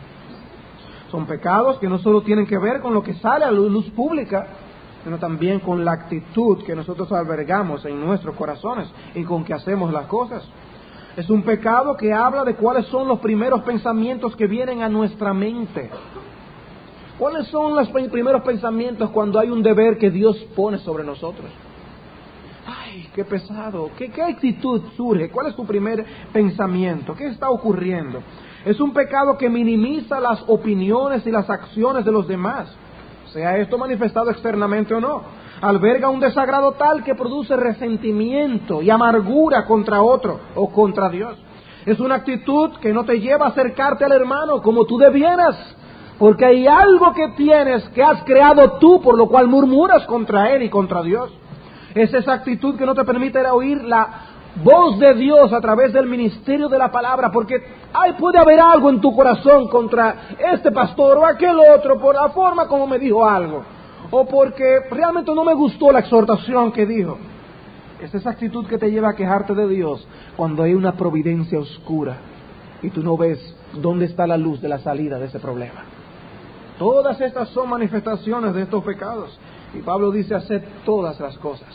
Son pecados que no solo tienen que ver con lo que sale a la luz pública, sino también con la actitud que nosotros albergamos en nuestros corazones y con que hacemos las cosas. Es un pecado que habla de cuáles son los primeros pensamientos que vienen a nuestra mente. ¿Cuáles son los primeros pensamientos cuando hay un deber que Dios pone sobre nosotros? ¡Ay, qué pesado! ¿Qué actitud surge? ¿Cuál es tu primer pensamiento? ¿Qué está ocurriendo? Es un pecado que minimiza las opiniones y las acciones de los demás, sea esto manifestado externamente o no. Alberga un desagrado tal que produce resentimiento y amargura contra otro o contra Dios. Es una actitud que no te lleva a acercarte al hermano como tú debieras, porque hay algo que tienes que has creado tú, por lo cual murmuras contra él y contra Dios. Es esa actitud que no te permite oír la voz de Dios a través del ministerio de la palabra, porque puede haber algo en tu corazón contra este pastor o aquel otro por la forma como me dijo algo, o porque realmente no me gustó la exhortación que dijo. Es esa actitud que te lleva a quejarte de Dios cuando hay una providencia oscura y tú no ves dónde está la luz de la salida de ese problema. Todas estas son manifestaciones de estos pecados. Y Pablo dice: haced todas las cosas,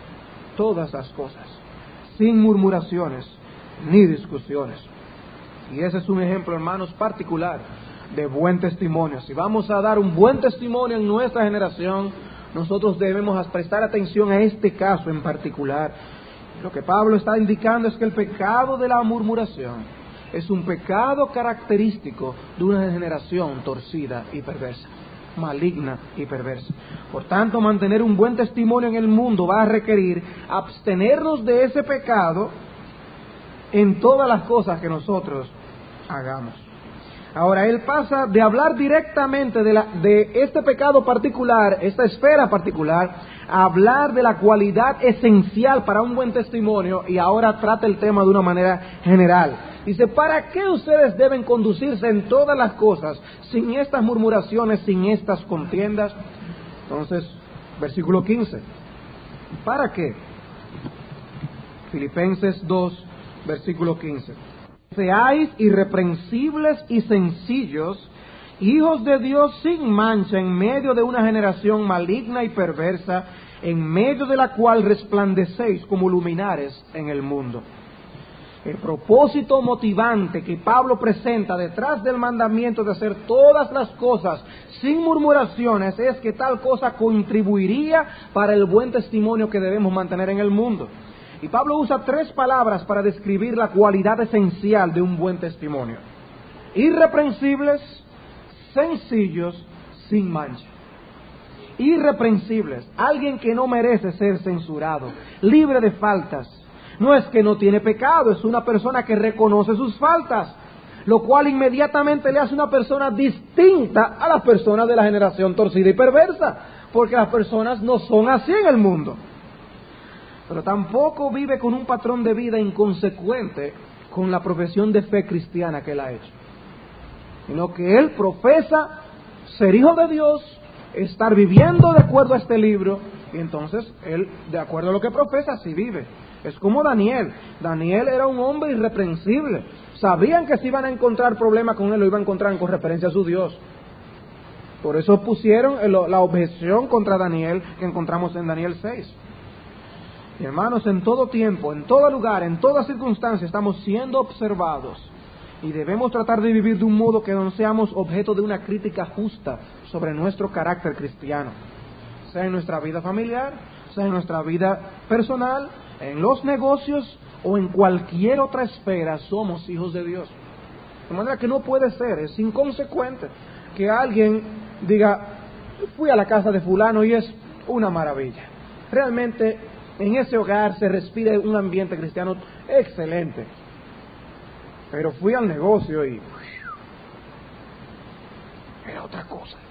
sin murmuraciones ni discusiones. Y ese es un ejemplo, hermanos, particular de buen testimonio. Si vamos a dar un buen testimonio en nuestra generación, nosotros debemos prestar atención a este caso en particular. Lo que Pablo está indicando es que el pecado de la murmuración es un pecado característico de una generación torcida y perversa, maligna y perversa. Por tanto, mantener un buen testimonio en el mundo va a requerir abstenernos de ese pecado en todas las cosas que nosotros hagamos. Ahora, él pasa de hablar directamente de este pecado particular, esta esfera particular, a hablar de la cualidad esencial para un buen testimonio, y ahora trata el tema de una manera general. Dice, ¿para qué ustedes deben conducirse en todas las cosas sin estas murmuraciones, sin estas contiendas? Entonces, versículo 15. ¿Para qué? Filipenses 2, versículo 15. Seáis irreprensibles y sencillos, hijos de Dios sin mancha, en medio de una generación maligna y perversa, en medio de la cual resplandecéis como luminares en el mundo. El propósito motivante que Pablo presenta detrás del mandamiento de hacer todas las cosas sin murmuraciones es que tal cosa contribuiría para el buen testimonio que debemos mantener en el mundo. Y Pablo usa 3 palabras para describir la cualidad esencial de un buen testimonio: irreprensibles, sencillos, sin mancha. Irreprensibles, alguien que no merece ser censurado, libre de faltas. No es que no tiene pecado, es una persona que reconoce sus faltas, lo cual inmediatamente le hace una persona distinta a las personas de la generación torcida y perversa, porque las personas no son así en el mundo. Pero tampoco vive con un patrón de vida inconsecuente con la profesión de fe cristiana que él ha hecho, sino que él profesa ser hijo de Dios, estar viviendo de acuerdo a este libro, y entonces él, de acuerdo a lo que profesa, así vive. Es como Daniel. Daniel era un hombre irreprensible. Sabían que si iban a encontrar problemas con él, lo iban a encontrar con referencia a su Dios. Por eso pusieron la objeción contra Daniel que encontramos en Daniel 6. Y hermanos, en todo tiempo, en todo lugar, en toda circunstancia, estamos siendo observados. Y debemos tratar de vivir de un modo que no seamos objeto de una crítica justa sobre nuestro carácter cristiano. Sea en nuestra vida familiar, sea en nuestra vida personal, en los negocios o en cualquier otra esfera, somos hijos de Dios. De manera que no puede ser, es inconsecuente que alguien diga, fui a la casa de fulano y es una maravilla. Realmente en ese hogar se respira un ambiente cristiano excelente. Pero fui al negocio y era otra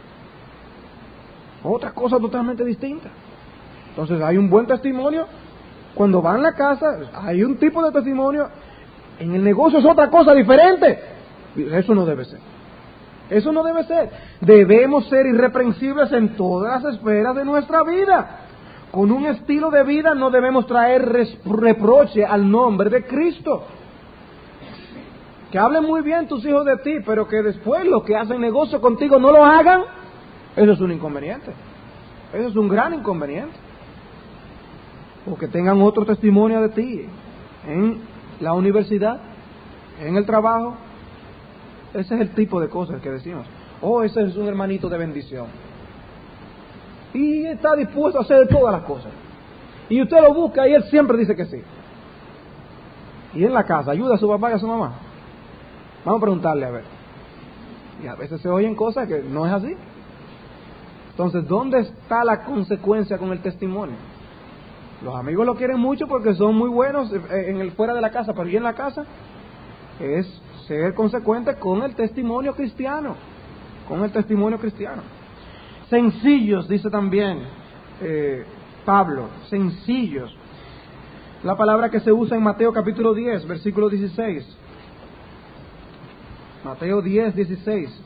cosa totalmente distinta. Entonces hay un buen testimonio cuando va en la casa, hay un tipo de testimonio, en el negocio es otra cosa diferente. Eso no debe ser. Eso no debe ser. Debemos ser irreprensibles en todas las esferas de nuestra vida. Con un estilo de vida no debemos traer reproche al nombre de Cristo. Que hablen muy bien tus hijos de ti, pero que después los que hacen negocio contigo no lo hagan, eso es un inconveniente. Eso es un gran inconveniente. O que tengan otro testimonio de ti en la universidad, en el trabajo. Ese es el tipo de cosas que decimos. Oh, ese es un hermanito de bendición. Y está dispuesto a hacer todas las cosas. Y usted lo busca y él siempre dice que sí. Y en la casa, ayuda a su papá y a su mamá. Vamos a preguntarle a ver. Y a veces se oyen cosas que no es así. Entonces, ¿dónde está la consecuencia con el testimonio? Los amigos lo quieren mucho porque son muy buenos fuera de la casa, pero y en la casa es ser consecuente con el testimonio cristiano. Con el testimonio cristiano. Sencillos, dice también Pablo, sencillos. La palabra que se usa en Mateo capítulo 10, versículo 16. Mateo 10, 16.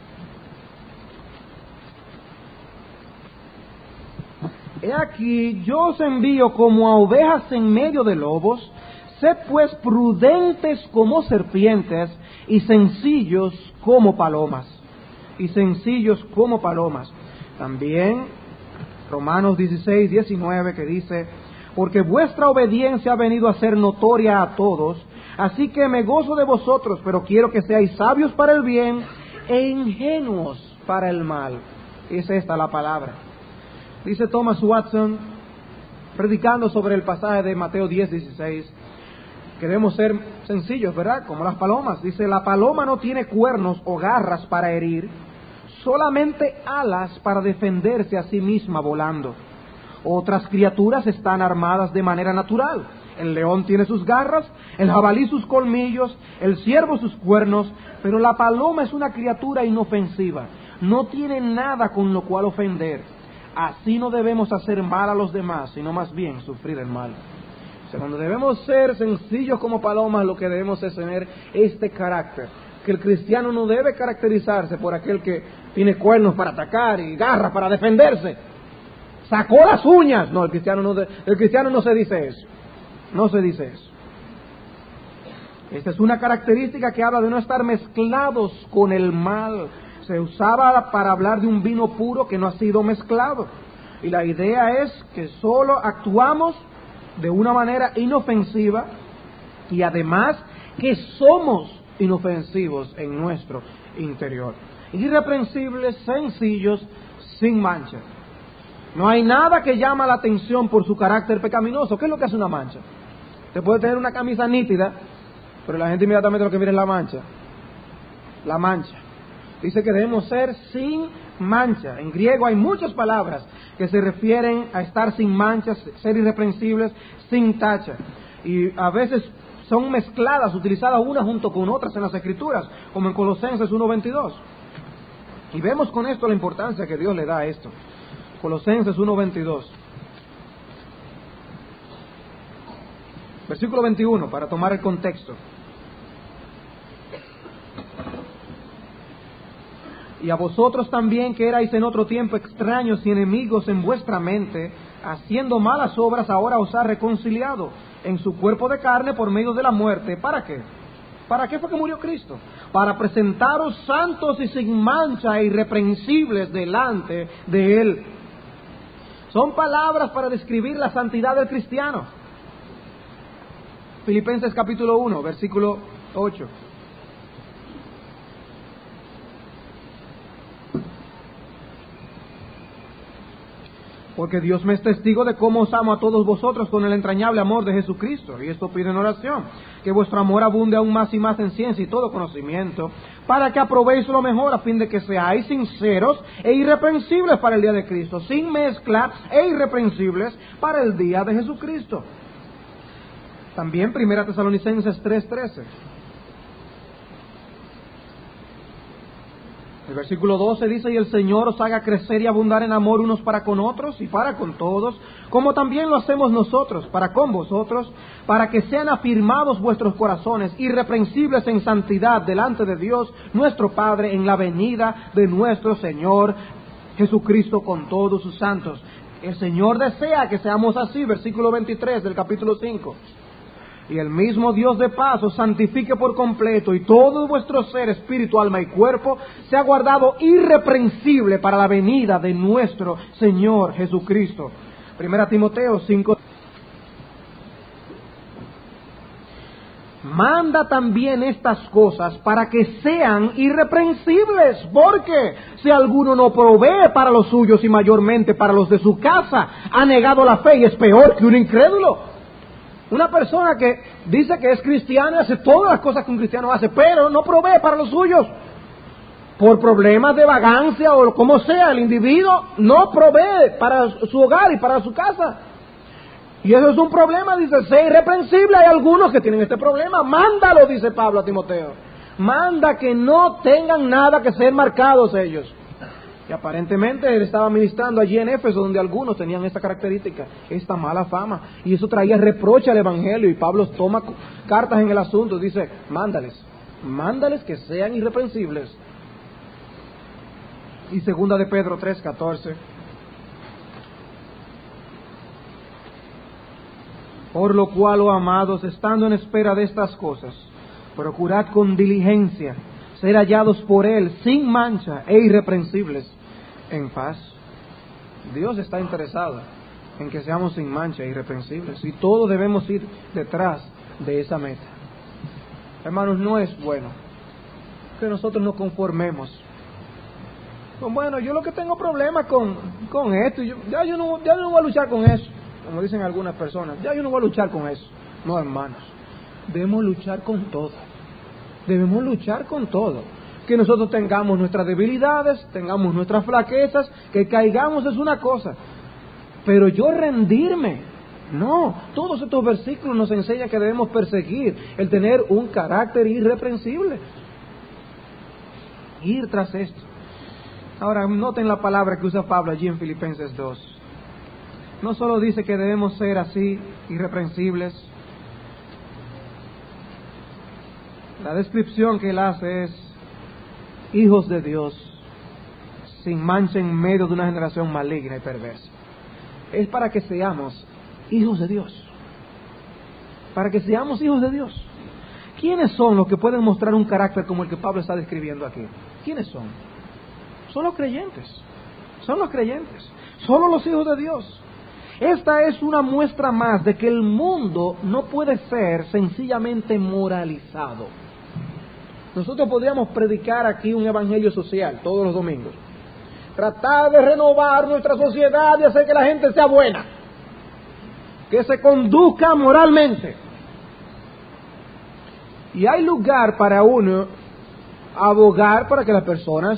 He aquí, yo os envío como a ovejas en medio de lobos. Sed pues prudentes como serpientes y sencillos como palomas. Y sencillos como palomas. También Romanos 16, 19 que dice, porque vuestra obediencia ha venido a ser notoria a todos, así que me gozo de vosotros, pero quiero que seáis sabios para el bien e ingenuos para el mal. Es esta la palabra. Dice Thomas Watson, predicando sobre el pasaje de Mateo 10, 16, que debemos ser sencillos, ¿verdad? Como las palomas. Dice, la paloma no tiene cuernos o garras para herir, solamente alas para defenderse a sí misma volando. Otras criaturas están armadas de manera natural. El león tiene sus garras, el jabalí sus colmillos, el ciervo sus cuernos, pero la paloma es una criatura inofensiva, no tiene nada con lo cual ofender. Así no debemos hacer mal a los demás, sino más bien sufrir el mal. Cuando debemos ser sencillos como palomas, lo que debemos es tener este carácter. Que el cristiano no debe caracterizarse por aquel que tiene cuernos para atacar y garras para defenderse. Sacó las uñas. No, el cristiano no se dice eso. No se dice eso. Esta es una característica que habla de no estar mezclados con el mal. Se usaba para hablar de un vino puro que no ha sido mezclado. Y la idea es que solo actuamos de una manera inofensiva y además que somos inofensivos en nuestro interior. Irreprensibles, sencillos, sin mancha. No hay nada que llama la atención por su carácter pecaminoso. ¿Qué es lo que hace una mancha? Usted puede tener una camisa nítida, pero la gente inmediatamente lo que mira es la mancha. La mancha. Dice que debemos ser sin mancha. En griego hay muchas palabras que se refieren a estar sin manchas, ser irreprensibles, sin tacha. Y a veces son mezcladas, utilizadas unas junto con otras en las Escrituras, como en Colosenses 1:22. Y vemos con esto la importancia que Dios le da a esto. Colosenses 1:22. Versículo 21, para tomar el contexto. Y a vosotros también, que erais en otro tiempo extraños y enemigos en vuestra mente, haciendo malas obras, ahora os ha reconciliado en su cuerpo de carne por medio de la muerte. ¿Para qué? ¿Para qué fue que murió Cristo? Para presentaros santos y sin mancha e irreprensibles delante de Él. Son palabras para describir la santidad del cristiano. Filipenses capítulo 1, versículo 8. Porque Dios me es testigo de cómo os amo a todos vosotros con el entrañable amor de Jesucristo. Y esto pido en oración, que vuestro amor abunde aún más y más en ciencia y todo conocimiento, para que aprobéis lo mejor, a fin de que seáis sinceros e irreprensibles para el día de Cristo, sin mezcla e irreprensibles para el día de Jesucristo. También 1 Tesalonicenses 3:13. El versículo 12 dice: y el Señor os haga crecer y abundar en amor unos para con otros y para con todos, como también lo hacemos nosotros para con vosotros, para que sean afirmados vuestros corazones, irreprensibles en santidad delante de Dios nuestro Padre, en la venida de nuestro Señor Jesucristo con todos sus santos. El Señor desea que seamos así, versículo 23 del capítulo 5. Y el mismo Dios de paz os santifique por completo, y todo vuestro ser, espíritu, alma y cuerpo, sea guardado irreprensible para la venida de nuestro Señor Jesucristo. 1 Timoteo 5. Manda también estas cosas para que sean irreprensibles, porque si alguno no provee para los suyos y mayormente para los de su casa, ha negado la fe y es peor que un incrédulo. Una persona que dice que es cristiana, hace todas las cosas que un cristiano hace, pero no provee para los suyos. Por problemas de vagancia o como sea, el individuo no provee para su hogar y para su casa. Y eso es un problema, dice, sé irreprensible. Hay algunos que tienen este problema. Mándalo, dice Pablo a Timoteo. Manda que no tengan nada que ser marcados ellos. Y aparentemente él estaba ministrando allí en Éfeso, donde algunos tenían esta característica, esta mala fama. Y eso traía reproche al Evangelio. Y Pablo toma cartas en el asunto. Dice, mándales que sean irreprensibles. Y 2 de Pedro 3:14. Por lo cual, oh amados, estando en espera de estas cosas, procurad con diligencia ser hallados por Él sin mancha e irreprensibles en paz. Dios está interesado en que seamos sin mancha e irreprensibles, y todos debemos ir detrás de esa meta. Hermanos, no es bueno que nosotros nos conformemos con, bueno, yo lo que tengo problemas con esto, yo no voy a luchar con eso, como dicen algunas personas, yo no voy a luchar con eso. No, hermanos, debemos luchar con todo. Debemos luchar con todo. Que nosotros tengamos nuestras debilidades, tengamos nuestras flaquezas, que caigamos es una cosa. Pero yo rendirme, no. Todos estos versículos nos enseñan que debemos perseguir el tener un carácter irreprensible. Ir tras esto. Ahora, noten la palabra que usa Pablo allí en Filipenses 2. no solo dice que debemos ser así, irreprensibles. La descripción que él hace es hijos de Dios, sin mancha en medio de una generación maligna y perversa. Es para que seamos hijos de Dios. Para que seamos hijos de Dios. ¿Quiénes son los que pueden mostrar un carácter como el que Pablo está describiendo aquí? ¿Quiénes son? Son los creyentes. Son los creyentes. Solo los hijos de Dios. Esta es una muestra más de que el mundo no puede ser sencillamente moralizado. Nosotros podríamos predicar aquí un evangelio social todos los domingos. Tratar de renovar nuestra sociedad y hacer que la gente sea buena. Que se conduzca moralmente. Y hay lugar para uno abogar para que las personas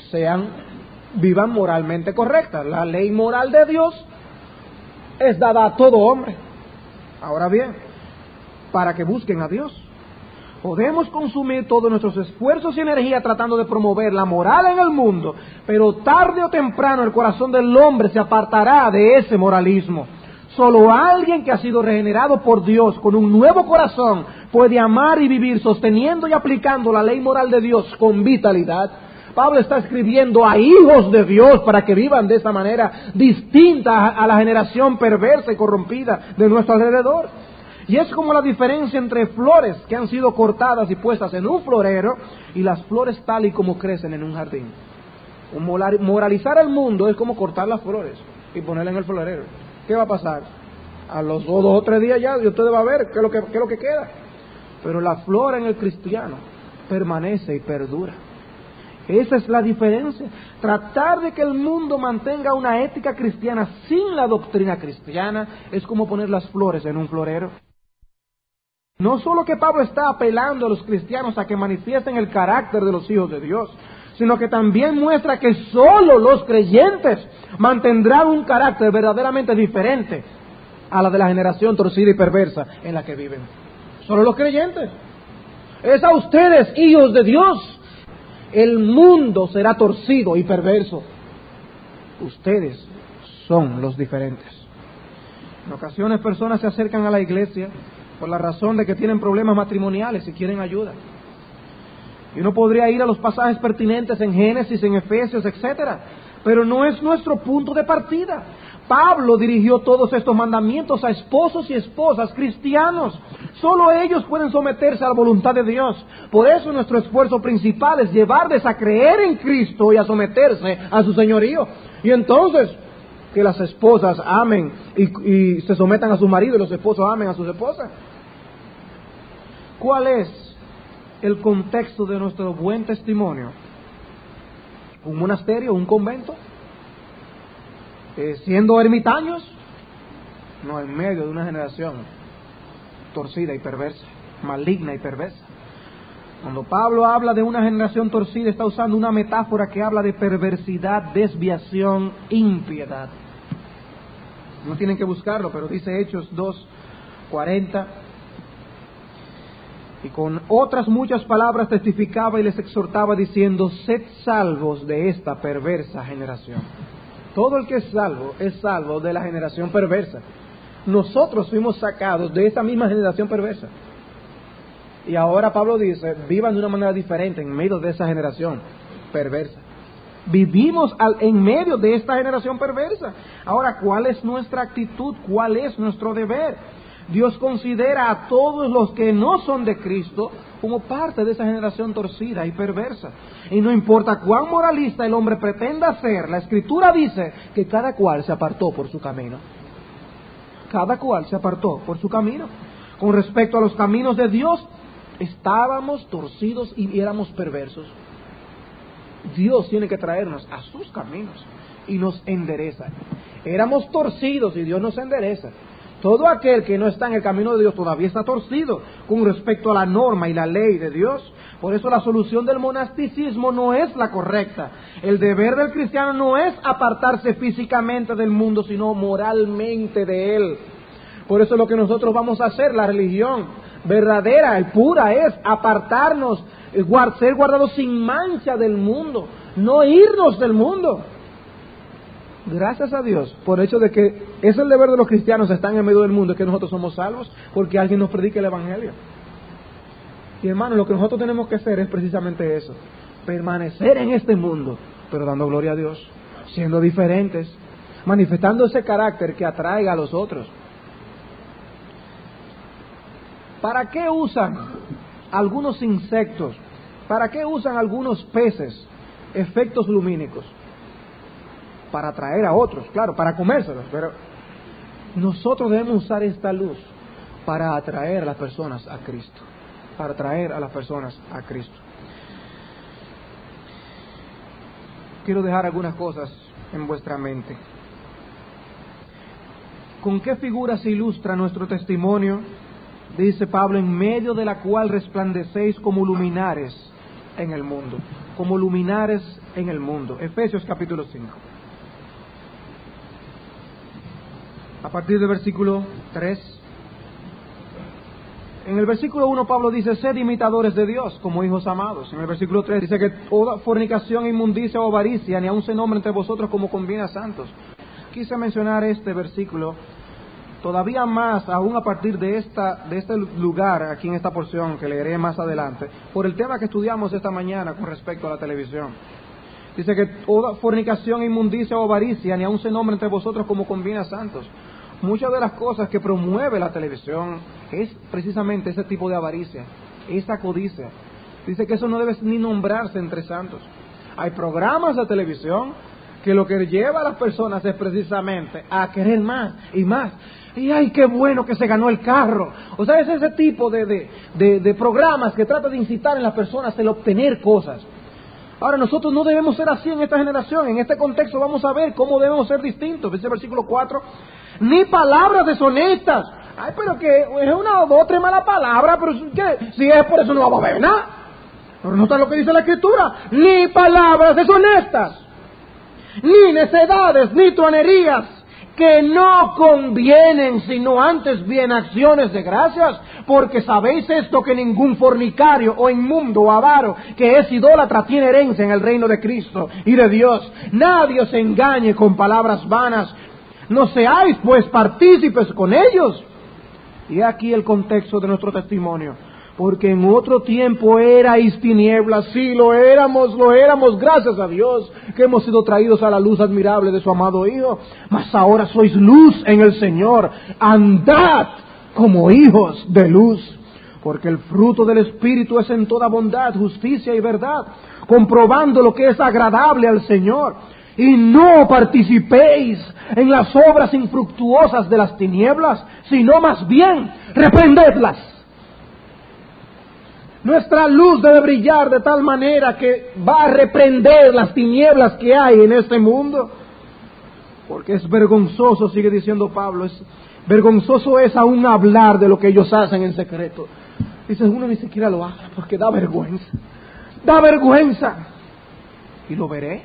vivan moralmente correctas. La ley moral de Dios es dada a todo hombre. Ahora bien, para que busquen a Dios. Podemos consumir todos nuestros esfuerzos y energía tratando de promover la moral en el mundo, pero tarde o temprano el corazón del hombre se apartará de ese moralismo. Solo alguien que ha sido regenerado por Dios con un nuevo corazón puede amar y vivir sosteniendo y aplicando la ley moral de Dios con vitalidad. Pablo está escribiendo a hijos de Dios para que vivan de esa manera distinta a la generación perversa y corrompida de nuestro alrededor. Y es como la diferencia entre flores que han sido cortadas y puestas en un florero y las flores tal y como crecen en un jardín. Moralizar el mundo es como cortar las flores y ponerlas en el florero. ¿Qué va a pasar? A los 2 o 3 días ya, y usted va a ver qué es lo que queda. Pero la flor en el cristiano permanece y perdura. Esa es la diferencia. Tratar de que el mundo mantenga una ética cristiana sin la doctrina cristiana es como poner las flores en un florero. No solo que Pablo está apelando a los cristianos a que manifiesten el carácter de los hijos de Dios, sino que también muestra que solo los creyentes mantendrán un carácter verdaderamente diferente a la de la generación torcida y perversa en la que viven. Solo los creyentes. Es a ustedes, hijos de Dios. El mundo será torcido y perverso. Ustedes son los diferentes. En ocasiones personas se acercan a la iglesia por la razón de que tienen problemas matrimoniales y quieren ayuda. Y uno podría ir a los pasajes pertinentes en Génesis, en Efesios, etcétera, pero no es nuestro punto de partida. Pablo dirigió todos estos mandamientos a esposos y esposas cristianos. Solo ellos pueden someterse a la voluntad de Dios. Por eso nuestro esfuerzo principal es llevarles a creer en Cristo y a someterse a su señorío. Y entonces, que las esposas amen y se sometan a su marido y los esposos amen a sus esposas. ¿Cuál es el contexto de nuestro buen testimonio? ¿Un monasterio, un convento? ¿Siendo ermitaños? No, en medio de una generación torcida y perversa, maligna y perversa. Cuando Pablo habla de una generación torcida, está usando una metáfora que habla de perversidad, desviación, impiedad. No tienen que buscarlo, pero dice Hechos 2:40. Y con otras muchas palabras testificaba y les exhortaba diciendo: sed salvos de esta perversa generación. Todo el que es salvo de la generación perversa. Nosotros fuimos sacados de esa misma generación perversa. Y ahora Pablo dice, vivan de una manera diferente en medio de esa generación perversa. Vivimos en medio de esta generación perversa. Ahora, ¿cuál es nuestra actitud? ¿Cuál es nuestro deber? Dios considera a todos los que no son de Cristo como parte de esa generación torcida y perversa. Y no importa cuán moralista el hombre pretenda ser, la Escritura dice que cada cual se apartó por su camino. Cada cual se apartó por su camino. Con respecto a los caminos de Dios, estábamos torcidos y éramos perversos. Dios tiene que traernos a sus caminos y nos endereza. Éramos torcidos y Dios nos endereza. Todo aquel que no está en el camino de Dios todavía está torcido con respecto a la norma y la ley de Dios. Por eso la solución del monasticismo no es la correcta. El deber del cristiano no es apartarse físicamente del mundo, sino moralmente de él. Por eso lo que nosotros vamos a hacer, la religión verdadera y pura, es apartarnos, ser guardados sin mancha del mundo, no irnos del mundo. Gracias a Dios por el hecho de que es el deber de los cristianos, están en medio del mundo, es que nosotros somos salvos porque alguien nos predique el Evangelio. Y hermano, lo que nosotros tenemos que hacer es precisamente eso, permanecer en este mundo, pero dando gloria a Dios, siendo diferentes, manifestando ese carácter que atraiga a los otros. ¿Para qué usan algunos insectos? ¿Para qué usan algunos peces efectos lumínicos? Para atraer a otros, claro, para comérselos, pero nosotros debemos usar esta luz para atraer a las personas a Cristo, para atraer a las personas a Cristo. Quiero dejar algunas cosas en vuestra mente. ¿Con qué figura se ilustra nuestro testimonio? Dice Pablo, en medio de la cual resplandecéis como luminares en el mundo, como luminares en el mundo. Efesios capítulo 5. A partir del versículo 3. En el versículo 1 Pablo dice, sed imitadores de Dios como hijos amados. En el versículo 3 dice que toda fornicación, inmundicia o avaricia, ni aun se nombre entre vosotros como conviene a santos. Quise mencionar este versículo todavía más, aún a partir de este lugar, aquí en esta porción que leeré más adelante, por el tema que estudiamos esta mañana con respecto a la televisión. Dice que toda fornicación, inmundicia o avaricia, ni aun se nombre entre vosotros como conviene a santos. Muchas de las cosas que promueve la televisión es precisamente ese tipo de avaricia, esa codicia. Dice que eso no debe ni nombrarse entre santos. Hay programas de televisión que lo que lleva a las personas es precisamente a querer más y más. Y ¡ay, qué bueno que se ganó el carro! O sea, es ese tipo de programas que trata de incitar en las personas el obtener cosas. Ahora, nosotros no debemos ser así en esta generación. En este contexto vamos a ver cómo debemos ser distintos. Dice el versículo 4, ni palabras deshonestas. Ay, pero que es una o dos, tres malas palabras, pero ¿qué? Si es por eso no vamos a ver nada. Pero no está lo que dice la Escritura. Ni palabras deshonestas, ni necedades, ni truanerías, que no convienen, sino antes bien acciones de gracias, porque sabéis esto, que ningún fornicario o inmundo o avaro que es idólatra tiene herencia en el reino de Cristo y de Dios. Nadie os engañe con palabras vanas, no seáis pues partícipes con ellos. Y aquí el contexto de nuestro testimonio. Porque en otro tiempo erais tinieblas, sí, lo éramos, gracias a Dios, que hemos sido traídos a la luz admirable de su amado Hijo. Mas ahora sois luz en el Señor, andad como hijos de luz. Porque el fruto del Espíritu es en toda bondad, justicia y verdad, comprobando lo que es agradable al Señor. Y no participéis en las obras infructuosas de las tinieblas, sino más bien reprendedlas. Nuestra luz debe brillar de tal manera que va a reprender las tinieblas que hay en este mundo. Porque es vergonzoso, sigue diciendo Pablo, vergonzoso es aún hablar de lo que ellos hacen en secreto. Dice, uno ni siquiera lo hace porque da vergüenza. Da vergüenza. Y lo veré.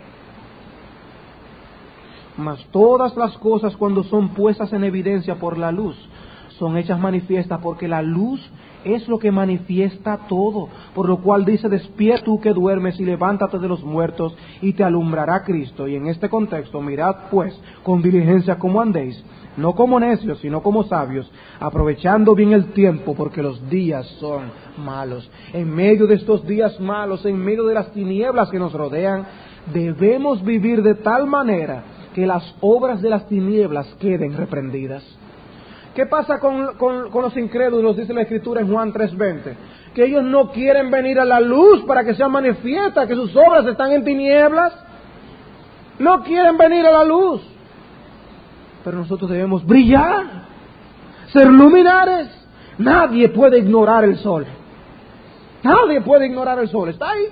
Mas todas las cosas, cuando son puestas en evidencia por la luz, son hechas manifiestas, porque la luz es lo que manifiesta todo. Por lo cual dice, despierta tú que duermes y levántate de los muertos y te alumbrará Cristo. Y en este contexto, mirad pues con diligencia cómo andéis, no como necios, sino como sabios, aprovechando bien el tiempo, porque los días son malos. En medio de estos días malos, en medio de las tinieblas que nos rodean, debemos vivir de tal manera que las obras de las tinieblas queden reprendidas. ¿Qué pasa con los incrédulos? Dice la Escritura en Juan 3:20, que ellos no quieren venir a la luz para que sea manifiesta que sus obras están en tinieblas. No quieren venir a la luz. Pero nosotros debemos brillar, ser luminares. Nadie puede ignorar el sol. Nadie puede ignorar el sol, está ahí.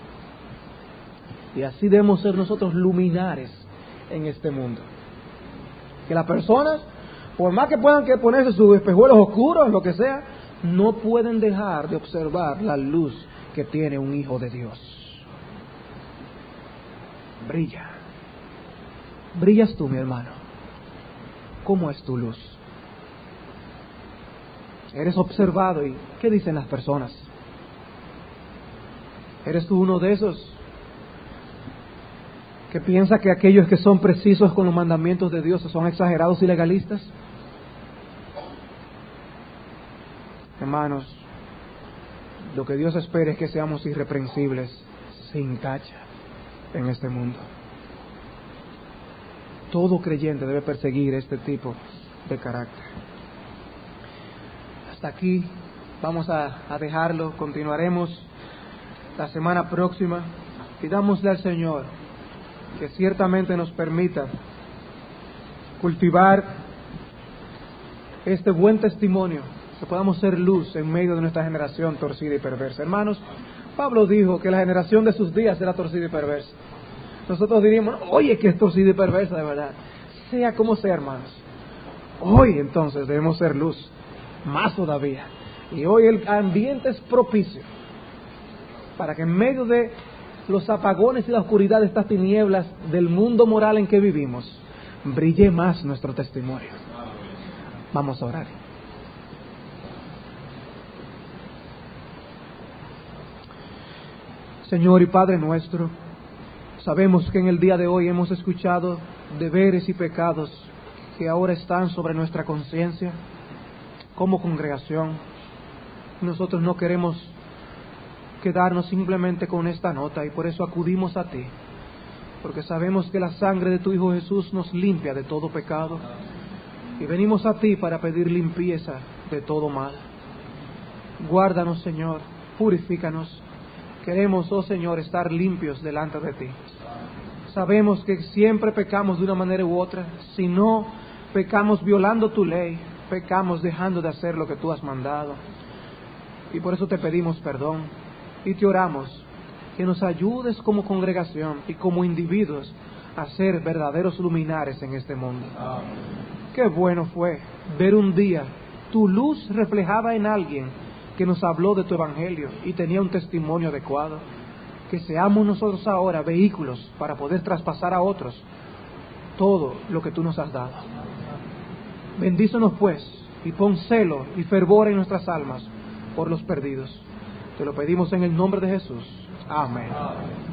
Y así debemos ser nosotros luminares en este mundo. Que las personas, por más que puedan ponerse sus espejuelos oscuros, lo que sea, no pueden dejar de observar la luz que tiene un hijo de Dios. Brilla. Brillas tú, mi hermano. ¿Cómo es tu luz? Eres observado, y ¿qué dicen las personas? ¿Eres tú uno de esos que piensa que aquellos que son precisos con los mandamientos de Dios son exagerados y legalistas. Hermanos, lo que Dios espera es que seamos irreprensibles, sin tacha, en este mundo. Todo creyente debe perseguir este tipo de carácter. Hasta aquí vamos a dejarlo. Continuaremos la semana próxima. Pidámosle al Señor que ciertamente nos permita cultivar este buen testimonio, que podamos ser luz en medio de nuestra generación torcida y perversa. Hermanos, Pablo dijo que la generación de sus días era torcida y perversa. Nosotros diríamos, oye, que es torcida y perversa de verdad. Sea como sea, hermanos. Hoy entonces debemos ser luz, más todavía. Y hoy el ambiente es propicio para que en medio de los apagones y la oscuridad de estas tinieblas del mundo moral en que vivimos, brille más nuestro testimonio. Vamos a orar. Señor y Padre nuestro, sabemos que en el día de hoy hemos escuchado deberes y pecados que ahora están sobre nuestra conciencia como congregación. Nosotros no queremos quedarnos simplemente con esta nota y por eso acudimos a ti, porque sabemos que la sangre de tu Hijo Jesús nos limpia de todo pecado y venimos a ti para pedir limpieza de todo mal. Guárdanos, Señor, purifícanos. Queremos, oh Señor, estar limpios delante de ti. Sabemos que siempre pecamos de una manera u otra. Si no pecamos violando tu ley, pecamos dejando de hacer lo que tú has mandado. Y por eso te pedimos perdón y te oramos que nos ayudes como congregación y como individuos a ser verdaderos luminares en este mundo. Qué bueno fue ver un día tu luz reflejada en alguien que nos habló de tu evangelio y tenía un testimonio adecuado. Que seamos nosotros ahora vehículos para poder traspasar a otros todo lo que tú nos has dado. Bendícenos pues y pon celo y fervor en nuestras almas por los perdidos. Te lo pedimos en el nombre de Jesús. Amén.